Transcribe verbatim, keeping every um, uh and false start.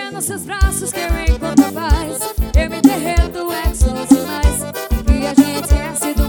É nos seus braços que eu encontro a paz. Eu me derreto, é que sou demais. E a gente esquece do